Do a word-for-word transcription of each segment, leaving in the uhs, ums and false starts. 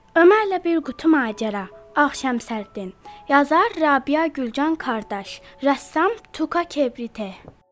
Ömərlə bir qutu macəra. Axşam Sərdin. Yazar Rabia Gülcan Kardaş. Rəssam Tuka Kebrite.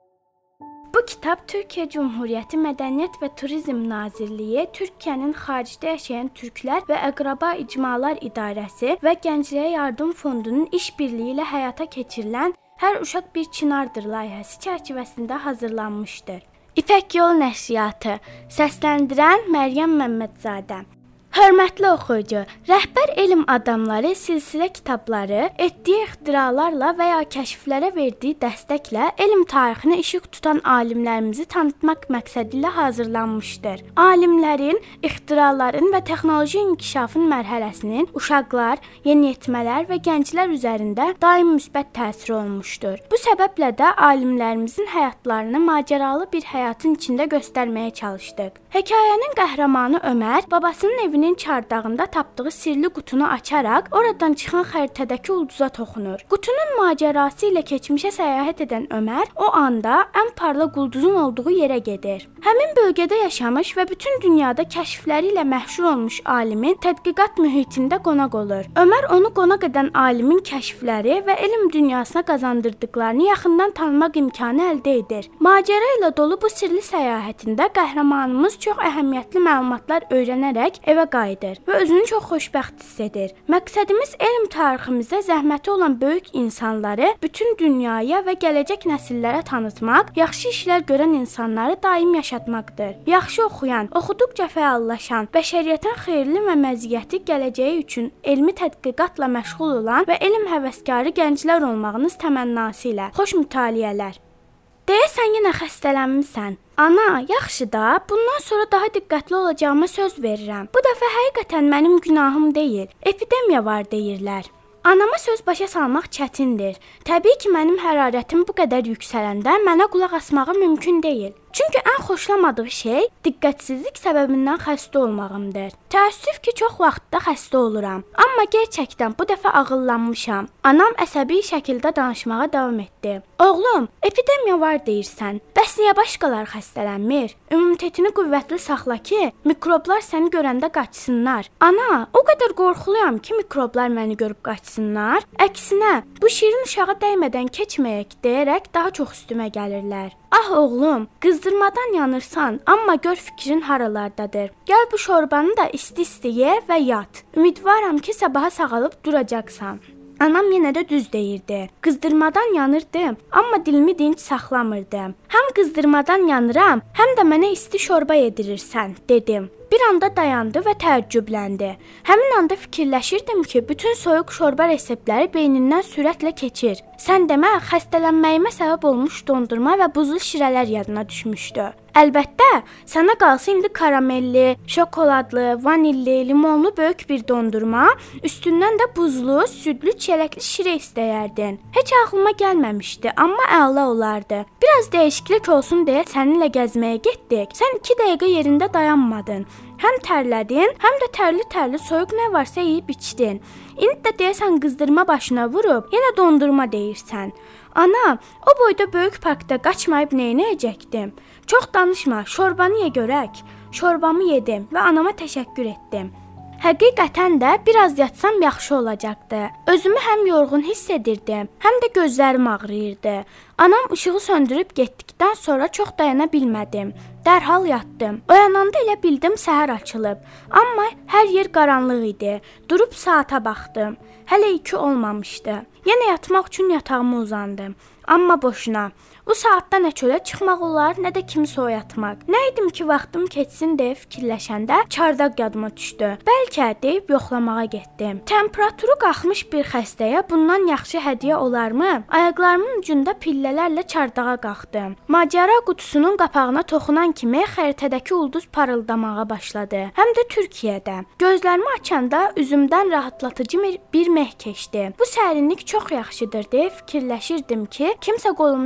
Bu kitab Türkiyə Cümhuriyyəti Mədəniyyət və Turizm Nazirliyi, Türkiyənin xaricdə yaşayan türklər və əqraba icmalar idarəsi və Gəncliyə Yardım Fondunun işbirliyi ilə həyata keçirilən Hər uşaq bir çinardır layihəsi çərçivəsində hazırlanmışdır. İpək Yol Nəşriyyatı. Səsləndirən Məryəm Məmmədzadə. Hörmətli oxuyucu, rəhbər elm adamları silsilə kitabları etdiyi ixtiralarla və ya kəşflərə verdiyi dəstəklə elm tarixini işıq tutan alimlərimizi tanıtmaq məqsədi ilə hazırlanmışdır. Alimlərin, ixtiraların və texnoloji inkişafın mərhələsinin uşaqlar, yeniyetmələr və gənclər üzərində daim müsbət təsiri olmuşdur. Bu səbəblə də alimlərimizin həyatlarını macəralı bir həyatın içində göstərməyə çalışdıq. Hekayənin qəhrəmanı Ömər babasının evinin çardağında tapdığı sirli qutunu açaraq oradan çıxan xəritədəki ulduza toxunur. Qutunun macərası ilə keçmişə səyahət edən Ömər o anda ən parlaq ulduzun olduğu yerə gedir. Həmin bölgədə yaşamış və bütün dünyada kəşfləri ilə məşhur olmuş alimin tədqiqat mühitində qonaq olur. Ömər onu qonaq edən alimin kəşfləri və elm dünyasına qazandırdıqlarını yaxından tanımaq imkanı əldə edir. Macəra ilə dolu bu sirli səyahətində qəhrəmanımız çox əhəmiyyətli məlumatlar öyrənərək evə qayıdır və özünü çox xoşbəxt hiss edir. Məqsədimiz elm tariximizdə zəhməti olan böyük insanları bütün dünyaya və gələcək nəsillərə tanıtmaq, yaxşı işlər görən insanları daim yaşatmaqdır. Yaxşı oxuyan, oxuduqca fəallaşan, bəşəriyyətin xeyirli və məziyyəti gələcəyi üçün elmi tədqiqatla məşğul olan və elm həvəskarı gənclər olmağınız təmənnası ilə. Xoş mütaliələr. Deyəsən yenə xəstələnmisən. Ana, yaxşı da, bundan sonra daha diqqətli olacağıma söz verirəm. Bu dəfə həqiqətən mənim günahım deyil. Epidemiya var deyirlər. Anama söz başa salmaq çətindir. Təbii ki, mənim hərarətim bu qədər yüksələndə mənə qulaq asmağı mümkün deyil. Çünki ən xoşlamadığı şey diqqətsizlik səbəbindən xəstə olmağımdır. Təəssüf ki, çox vaxtda xəstə oluram. Amma gerçəkdən bu dəfə ağıllanmışam. Anam əsəbi şəkildə danışmağa davam etdi. Oğlum, epidemiya var deyirsən. Bəs niyə başqaları xəstələnmir? İmmunitetini qüvvətli saxla ki, mikroblar səni görəndə qaçsınlar. Ana, o qədər qorxuluyam ki, mikroblar məni görüb qaçsınlar. Əksinə, bu şirin uşağa dəymədən keçməyək deyərək daha çox üstümə gəlirlər. Ah oğlum, qızdırmadan yanırsan, amma gör fikrin haralardadır. Gəl bu şorbanı da isti-isti ye və yat. Ümidvaram ki, sabaha sağalıb duracaqsan. Anam yenə də düz deyirdi. Qızdırmadan yanırdım, amma dilimi dinc saxlamırdım. Həm qızdırmadan yanıram, həm də mənə isti şorba yedirirsən, dedim. Bir anda dayandı və təəccübləndi. Həmin anda fikirləşirdim ki, bütün soyuq şorba reseptləri beynindən sürətlə keçir. Sən demə, xəstələnməyimə səbəb olmuş dondurma və buzlu şirələr yadına düşmüşdü. Əlbəttə, sənə qalsa indi karamelli, şokoladlı, vanilli, limonlu böyük bir dondurma, üstündən də buzlu, südlü, çiləkli şirə istəyərdin. Heç ağlıma gəlməmişdi, amma əla olardı. Biraz dəyişiklik olsun deyə səninlə gəzməyə getdik. Sən iki dəqiqə yerində dayanmadın. Həm tərlədin, həm də tərli-tərli soyuq nə varsa yeyib içdin. İndi də deyəsən qızdırma başına vurub, yenə dondurma deyirsən. Ana, o boyda böyük parkda qaçmayıb neynəyəcəkdim? Çox danışma, şorbanı ye görək. Şorbamı yedim və anama təşəkkür etdim. Həqiqətən də biraz yatsam yaxşı olacaqdı. Özümü həm yorğun hiss edirdim, həm də gözlərim ağrıyırdı. Anam işığı söndürüb getdikdən sonra çox dayana bilmədim. Dərhal yatdım. Oyananda elə bildim səhər açılıb. Amma hər yer qaranlıq idi. Durub saata baxdım. Hələ iki olmamışdı. Yenə yatmaq üçün yatağıma uzandım. Amma boşuna. Bu saatda nə çölə çıxmaq olar, nə də kimsə oyatmaq. Nə idim ki, vaxtım keçsin deyə fikirləşəndə çardaq yadıma düşdü. Bəlkə deyib yoxlamağa getdim. Temperaturu qalxmış bir xəstəyə bundan yaxşı hədiyyə olarmı? Ayaqlarımın ucunda pillələrlə çardağa qalxdım. Macəra qutusunun qapağına toxunan kimi xəritədəki ulduz parıldamağa başladı. Həm də Türkiyədə. Gözlərimi açanda üzümdən rahatlatıcı bir meh keçdi. Bu sərinlik çox yaxşıdır deyə fikirləşirdim ki, kimsə qolumdan tutub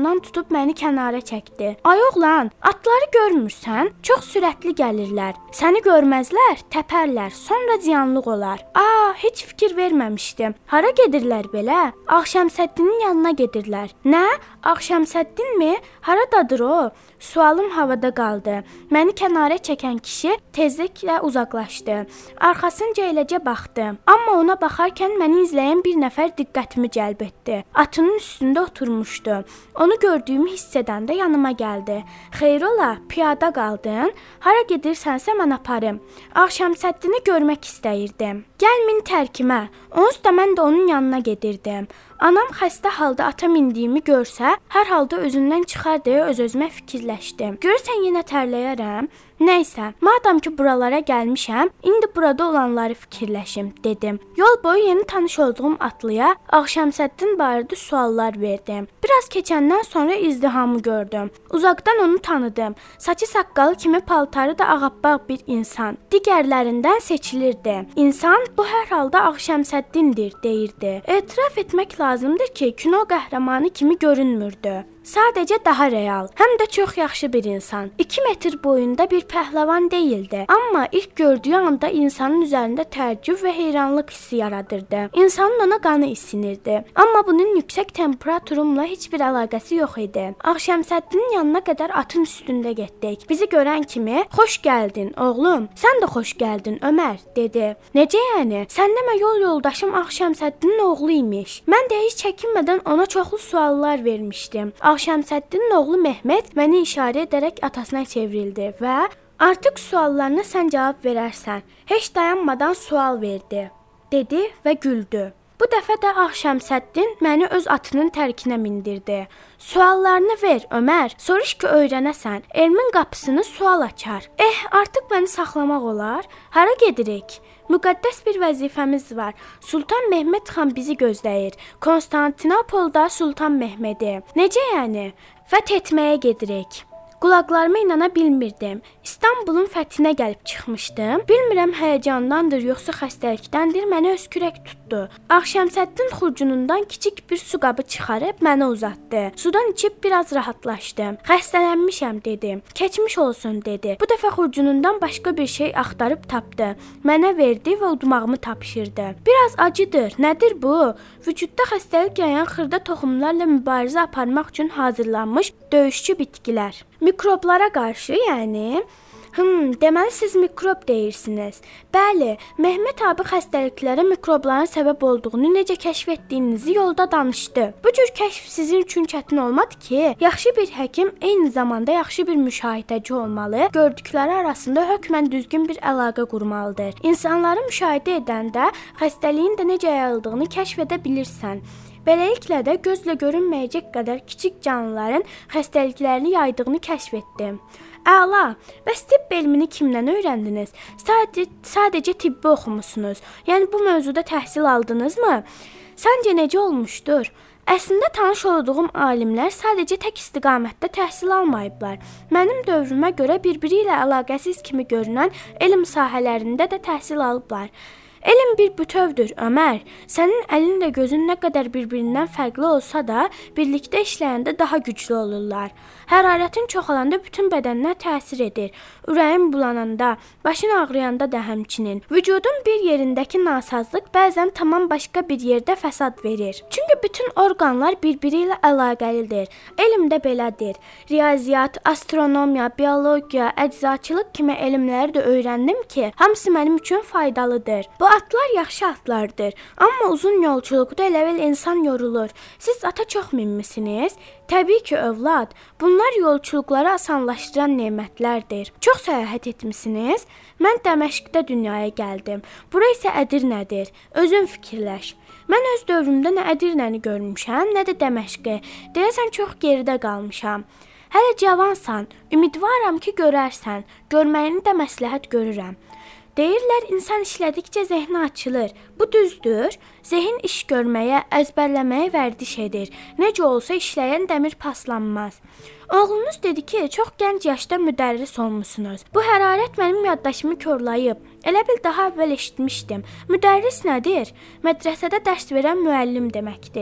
alıb məni kənara çəkdi. Ay oğlan, atları görmürsən? Çox sürətli gəlirlər. Səni görməzlər, təpərlər, sonra ziyanlıq olar. A, heç fikir verməmişdim. Hara gedirlər belə? Ağşəmsəddinin yanına gedirlər. Nə? Ağşəmsəddinmi? Haradadır o? Sualım havada qaldı. Məni kənara çəkən kişi tezliklə uzaqlaşdı. Arxasınca eləcə baxdı. Amma ona baxarkən məni izləyən bir nəfər diqqətimi cəlb etdi. Atının üstündə oturmuşdu. Onu gördüyümü hiss edəndə yanıma gəldi. Xeyr ola, piyada qaldın? Hara gedirsənsə mən aparım. Ağşəmsəddini görmək istəyirdim. Gəl min tərkimə. Onsuz da mən də onun yanına gedirdim. Anam xəstə halda ata mindiyimi görsə, hər halda özündən çıxar deyə öz-özümə fikirləşdim. Görürsən yenə tərləyərəm. Nəysə, madam ki buralara gəlmişəm, indi burada olanları fikirləşim, dedim. Yol boyu yeni tanış olduğum atlıya Ağşəmsəddin barədə suallar verdim. Biraz keçəndən sonra izdihamı gördüm. Uzaqdan onu tanıdım. Saçı saqqalı kimi paltarı da ağappaq bir insan. Digərlərindən seçilirdi. İnsan bu hər halda Ağşəmsəddindir, deyirdi. Etiraf etmək lazımdır ki, kino qəhrəmanı kimi görünmürdü. Sadəcə daha real, həm də çox yaxşı bir insan. iki metr boyunda bir pəhləvan deyildi. Amma ilk gördüyü anda insanın üzərində təəccüb və heyranlıq hissi yaradırdı. İnsanın ona qanı isinirdi. Amma bunun yüksək temperaturumla heç bir əlaqəsi yox idi. Ağşəmsəddinin yanına qədər atın üstündə getdik. Bizi görən kimi, "Xoş gəldin, oğlum. Sən də xoş gəldin, Ömər," dedi. "Necə yəni? Sən demə yol yoldaşım Ağşəmsəddinin oğlu imiş." Mən də heç çəkinmədən ona çoxlu suallar vermişdim. Ağşəmsəddinin oğlu Mehmet məni işarə edərək atasına çevrildi və "Artıq suallarına sən cavab verərsən. Heç dayanmadan sual verdi," dedi və güldü. Bu dəfə də Ağşəmsəddin məni öz atının tərkinə mindirdi. "Suallarını ver, Ömər. Soruş ki, öyrənəsən. Elmin qapısını sual açar." Eh, artıq məni saxlamaq olar. Hara gedirik? Müqəddəs bir vəzifəmiz var. Sultan Mehmet xan bizi gözləyir. Konstantinopolda Sultan Mehmedi. Necə yəni? Fəth etməyə gedirik. Qulaqlarıma inana bilmirdim. İstanbulun fəthinə gəlib çıxmışdım. Bilmirəm həyəcandandır, yoxsa xəstəlikdəndir, mənə öskürək tutdu. Ağşəmsəddin xurcunundan kiçik bir su qabı çıxarıb mənə uzatdı. Sudan içib biraz rahatlaşdım. "Xəstələnmişəm," dedim. "Keçmiş olsun," dedi. Bu dəfə xurcunundan başqa bir şey axtarıb tapdı. Mənə verdi və udmağımı tapşırdı. "Biraz acıdır. Nədir bu?" Vücudda xəstəlik yayan xırda toxumlarla mübarizə aparmaq üçün hazırlanmış döyüşçü bitkilər. Mikroblara qarşı, yəni? Hım, deməli siz mikrob deyirsiniz. Bəli, Mehmet abi xəstəliklərə mikrobların səbəb olduğunu necə kəşf etdiyinizi yolda danışdı. Bu cür kəşf sizin üçün çətin olmadı ki? Yaxşı bir həkim eyni zamanda yaxşı bir müşahidəci olmalı, gördükləri arasında hökmən düzgün bir əlaqə qurmalıdır. İnsanları müşahidə edəndə xəstəliyin də necə yayıldığını kəşf edə bilirsən. Beləliklə də gözlə görünməyəcək qədər kiçik canlıların xəstəliklərini yaydığını kəşf etdim. Əla, bəs tibb elmini kimdən öyrəndiniz? Sadəcə, sadəcə tibbi oxumusunuz. Yəni bu mövzuda təhsil aldınızmı? Səncə necə olmuşdur? Əslində tanış olduğum alimlər sadəcə tək istiqamətdə təhsil almayıblar. Mənim dövrümə görə bir-biri ilə əlaqəsiz kimi görünən elm sahələrində də təhsil alıblar. Elm bir bütövdür, Ömər. Sənin əlin də gözün nə qədər bir-birindən fərqli olsa da, birlikdə işləyəndə daha güclü olurlar. Hərarətin çoxalanda bütün bədəninə təsir edir. Ürəyin bulananda, başın ağrıyanda da həmçinin. Vücudun bir yerindəki nasazlıq bəzən tamam başqa bir yerdə fəsad verir. Çünki bütün orqanlar bir-biri ilə əlaqəlidir. Elm də belədir. Riyaziyyat, astronomiya, biologiya, əczaçılıq kimi elmləri də öyrəndim ki, hamısı mənim üçün faydalıdır. Bu atlar yaxşı atlardır, amma uzun yolçuluqda elə-bil insan yorulur. Siz ata çox minmisiniz? Təbii ki, övlad. Bunlar yolçuluqları asanlaşdıran nemətlərdir. Çox səyahət etmisiniz? Mən Dəməşqdə dünyaya gəldim. Bura isə Ədirnədir. Özün fikirləş. Mən öz dövrümdə nə Ədirnəni görmüşəm, nə də Dəməşqi. Deyəsən çox geridə qalmışam. Hələ cavansan, ümidvaram ki, görərsən. Görməyini də məsləhət görürəm. Deyirlər, insan işlədikcə zehni açılır. Bu düzdür. Zehin iş görməyə, əzbərləməyə vərdiş edir. Necə olsa işləyən dəmir paslanmaz. Oğlunuz dedi ki, çox gənc yaşda müdərris olmusunuz. Bu hərarət mənim yaddaşımı korlayıb. Elə bil daha əvvəl eşitmişdim. Müdərris nədir? Mədrəsədə dərs verən müəllim deməkdir.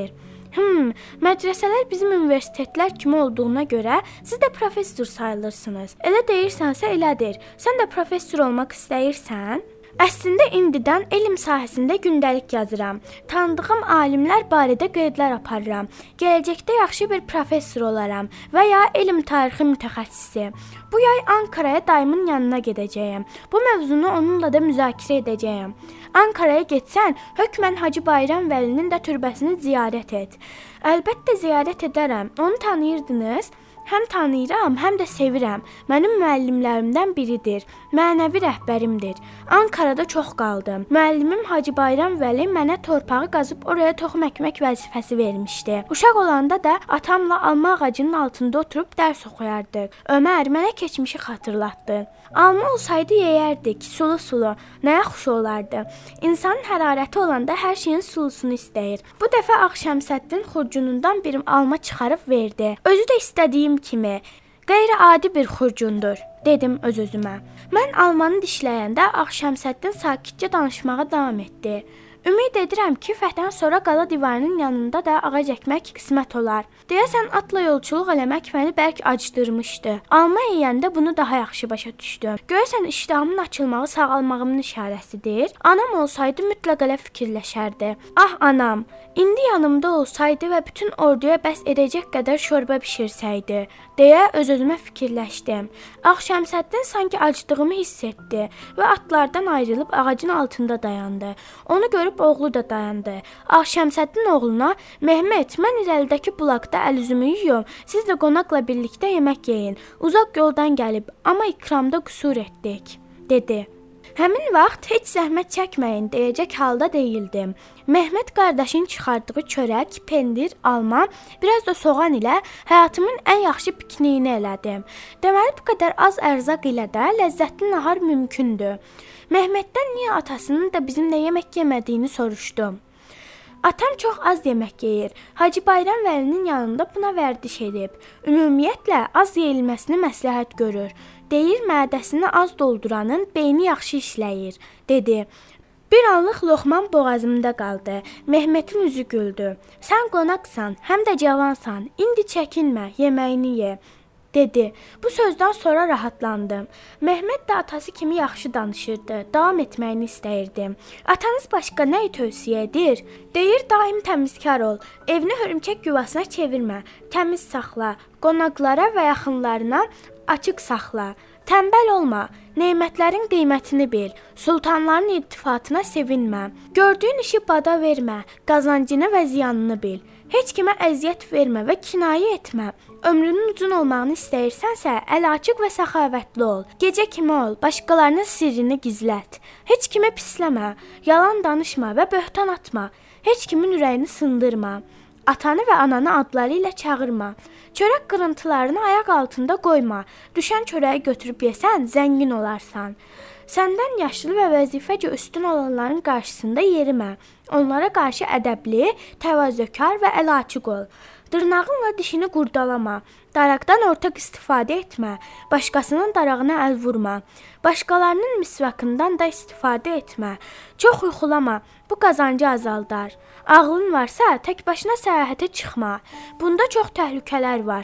Hmm, mədrəsələr bizim universitetlər kimi olduğuna görə siz də professor sayılırsınız. Elə deyirsənsə elədir. Sən də professor olmaq istəyirsən? Əslində indidən elm sahəsində gündəlik yazıram. Tanıdığım alimlər barədə qeydlər aparıram. Gələcəkdə yaxşı bir professor olaram və ya elm tarixi mütəxəssisi. Bu yay Ankaraya dayımın yanına gedəcəyəm. Bu mövzunu onunla da müzakirə edəcəyəm. Ankaraya getsən, hökmən Hacı Bayram Vəlinin də türbəsini ziyarət et. Əlbəttə ziyarət edərəm. Onu tanıyırdınız? Həm tanıyıram, həm də sevirəm. Mənim müəllimlərimdən biridir. Mənəvi rəhbərimdir. Ankarada çox qaldım. Müəllimim Hacı Bayram Vəli mənə torpağı qazıb oraya toxum əkmək vəzifəsi vermişdi. Uşaq olanda da atamla alma ağacının altında oturub dərs oxuyardıq. Ömər mənə keçmişi xatırlatdı. Alma olsaydı yeyərdik, sulu-sulu. Nəyə xoş olardı? İnsanın hərarəti olanda hər şeyin sulusunu istəyir. Bu dəfə Ağşəmsəddin xurcunundan bir alma çıxarıb verdi. Özü də istədiyim kimi. Qeyri-adi bir xurcundur, dedim öz-özümə. Mən almanı dişləyəndə Ağşəmsəddin sakitcə danışmağa davam etdi. Ümid edirəm ki, fətdən sonra qala divarının yanında da ağac əkmək qismət olar. Deyəsən atla yolçuluq eləmək məni bərk acıdırmışdı. Alma yeyəndə bunu daha yaxşı başa düşdüm. Görəsən iştahımın açılmağı sağalmağımın işarəsidir. Anam olsaydı mütləq elə fikirləşərdi. Ah anam, indi yanımda olsaydı və bütün orduya bəs edəcək qədər şorba bişirsəydi, deyə öz-özümə fikirləşdim. Ağşəmsəddin sanki acıdığımı hiss etdi və atlardan ayrılıb ağacın altında dayandı. Onu görüb oğlu da dayandı. Ağşəmsəddin oğluna, Mehmet, mən irəlidəki bulaqda əl üzümü yuyum, siz də qonaqla birlikdə yemək yeyin. Uzaq yoldan gəlib, amma ikramda qüsur etdik, dedi. Həmin vaxt heç zəhmət çəkməyin deyəcək halda değildim. Mehmet qardaşın çıxardığı çörək, pendir, alma, biraz da soğan ilə həyatımın ən yaxşı pikniyini elədim. Deməli bu qədər az ərzaq ilə də ləzzətli nahar mümkündür. Mehmetdən niyə atasının da bizimlə yemək yemədiyini soruşdum. Atam çox az yemək yeyir. Hacı Bayram Vəlinin yanında buna vərdiş edib. Ümumiyyətlə az yeyilməsini məsləhət görür. Deyir, mədəsini az dolduranın beyni yaxşı işləyir, dedi. Bir anlıq loxman boğazımda qaldı. Mehmetin üzü güldü. Sən qonaqsan, həm də cavansan. İndi çəkinmə, yeməyini ye, dedi. Bu sözdən sonra rahatlandım. Mehmet də atası kimi yaxşı danışırdı. Davam etməyini istəyirdim. Atanız başqa nəyi tövsiyə edir? Deyir, daim təmizkar ol. Evini hörümçək yuvasına çevirmə. Təmiz saxla. Qonaqlara və yaxınlarına açıq saxla. Tənbəl olma. Nemətlərin qiymətini bil. Sultanların iltifatına sevinmə. Gördüyün işi bada vermə. Qazancını və ziyanını bil. Heç kimə əziyyət vermə və kinayə etmə. Ömrünün uzun olmağını istəyirsənsə, əl açıq və səxavətli ol. Gecə kimi ol, başqalarının sirrini gizlət. Heç kimə pisləmə, yalan danışma və böhtan atma. Heç kimin ürəyini sındırma. Atanı və ananı adları ilə çağırma. Çörək qırıntılarını ayaq altında qoyma. Düşən çörəyi götürüb yesən, zəngin olarsan. Səndən yaşlı və vəzifəcə üstün olanların qarşısında yerimə. Onlara qarşı ədəbli, təvazökar və əl açıq ol. Dırnağınla dişini qurdalama. Daraqdan ortaq istifadə etmə. Başqasının darağına əl vurma. Başqalarının misvakından da istifadə etmə. Çox yuxulama. Bu qazancı azaldar. Ağlın varsa tək başına səyahətə çıxma. Bunda çox təhlükələr var.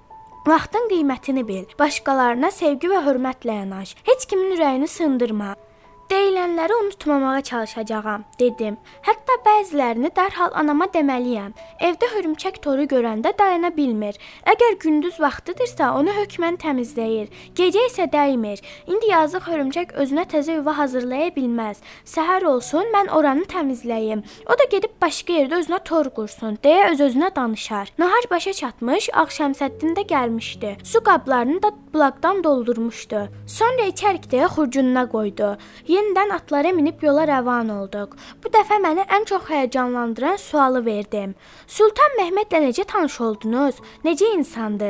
Vaxtın qiymətini bil. Başqalarına sevgi və hörmətlə yanaş. Heç kimin ürəyini sındırma. Deyilənləri unutmamağa çalışacağam, dedim. Hətta bəzilərini dərhal anama deməliyəm. Evdə hörümçək toru görəndə dayana bilmir. Əgər gündüz vaxtıdırsa, onu hökmən təmizləyir. Gecə isə dəymir. İndi yazıq hörümçək özünə təzə yuva hazırlaya bilməz. Səhər olsun, mən oranı təmizləyim. O da gedib başqa yerdə özünə tor qursun, deyə öz-özünə danışar. Nahar başa çatmış, Ağşəmsəddin də gəlmişdi. Su qablarını da bulaqdan doldurmuşdu. Sonra içərik deyə xurcununa qoydu. Yenidən atlara minib yola rəvan olduq. Bu dəfə məni ən çox həyəcanlandıran sualı verdim. Sultan Mehmetlə necə tanış oldunuz? Necə insandır?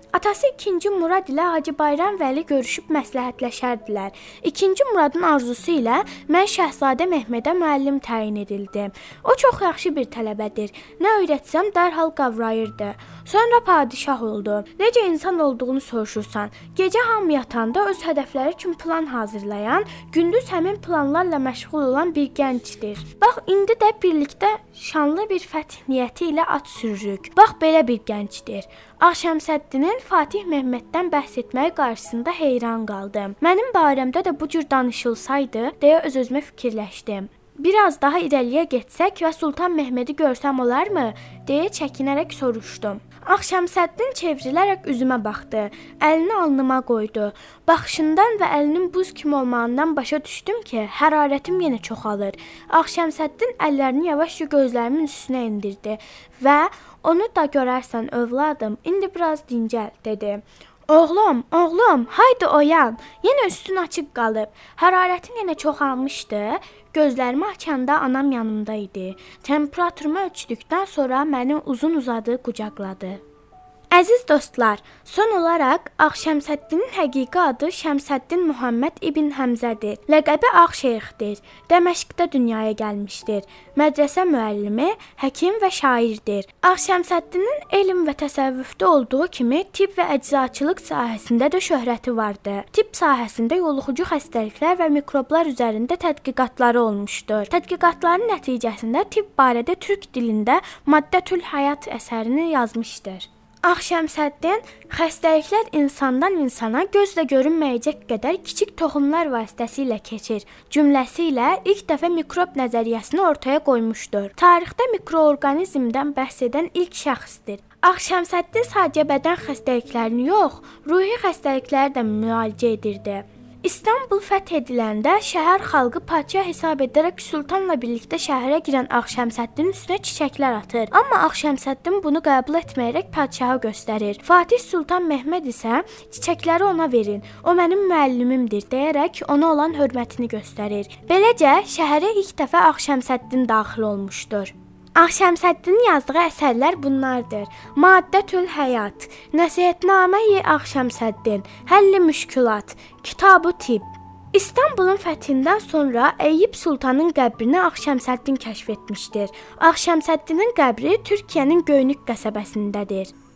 Atası ikinci Murad ilə Hacı Bayram Vəli görüşüb məsləhətləşərdilər. İkinci Muradın arzusu ilə mən Şəhzadə Mehmedə müəllim təyin edildim. O çox yaxşı bir tələbədir. Nə öyrətsəm dərhal qavrayırdı. Sonra padişah oldu. Necə insan olduğunu soruşursan. Gecə hamı yatanda öz hədəfləri üçün plan hazırlayan, gündüz həmin planlarla məşğul olan bir gəncdir. Bax, indi də birlikdə şanlı bir fəth niyyəti ilə at sürürük. Bax, belə bir gəncdir. Ağşəmsəddinin Fatih Mehmeddən bəhs etməyi qarşısında heyran qaldım. Mənim barəmdə də bu cür danışılsaydı, deyə öz-özümə fikirləşdim. Biraz daha irəliyə getsək və Sultan Mehmedi görsəm olarmı? Deyə çəkinərək soruşdum. Ağşəmsəddin çevrilərək üzümə baxdı. Əlini alnıma qoydu. Baxışından və əlinin buz kimi olmağından başa düşdüm ki, hərarətim yenə çoxalır. Ağşəmsəddin əllərini yavaşca gözlərimin üstünə endirdi və onu da görərsən övladım, indi biraz dincəl, dedi. Oğlum, oğlum, haydi oyan. Yenə üstün açıq qalıb. Hərarətin yenə çoxalmışdı. Gözlərimi açanda anam yanımda idi. Temperaturumu ölçdükdən sonra məni uzun-uzadı qucaqladı. Əziz dostlar, son olaraq Ağşəmsəddinin həqiqi adı Şəmsəddin Muhammed İbn Həmzədir. Ləqəbi Ağ Şeyxdir. Dəməşqdə dünyaya gəlmişdir. Mədrəsə müəllimi, həkim və şairdir. Ağşəmsəddinin elm və təsəvvüfdə olduğu kimi tibb və əczaçılıq sahəsində də şöhrəti vardı. Tibb sahəsində yoluxucu xəstəliklər və mikroblar üzərində tədqiqatları olmuşdur. Tədqiqatların nəticəsində tibb barədə türk dilində Maddətül Həyat əsərini yazmışdır. Ağşəmsəddin xəstəliklər insandan insana gözlə görünməyəcək qədər kiçik toxumlar vasitəsilə keçir cümləsi ilə ilk dəfə mikrob nəzəriyyəsini ortaya qoymuşdur. Tarixdə mikroorqanizmdən bəhs edən ilk şəxsdir. Ağşəmsəddin sadəcə bədən xəstəliklərini yox, ruhi xəstəlikləri də müalicə edirdi. İstanbul fəth ediləndə şəhər xalqı padşah hesab edərək sultanla birlikdə şəhərə girən Ağşəmsəddinin üstünə çiçəklər atır. Amma Ağşəmsəddin bunu qəbul etməyərək padşaha göstərir. Fatih Sultan Mehmed isə çiçəkləri ona verin, o mənim müəllimimdir deyərək ona olan hörmətini göstərir. Beləcə şəhərə ilk dəfə Ağşəmsəddin daxil olmuşdur. Ağşəmsəddinin yazdığı əsərlər bunlardır. Maddətül Həyat, Nəsihətnamə-i Ağşəmsəddin, Həlli Müşkülat, Kitab-ı Tibb. İstanbulun fəthindən sonra Əyyub Sultanın qəbrini Ağşəmsəddin kəşf etmişdir. Ağşəmsəddinin qəbri Türkiyənin Göynük qəsəbəsindədir.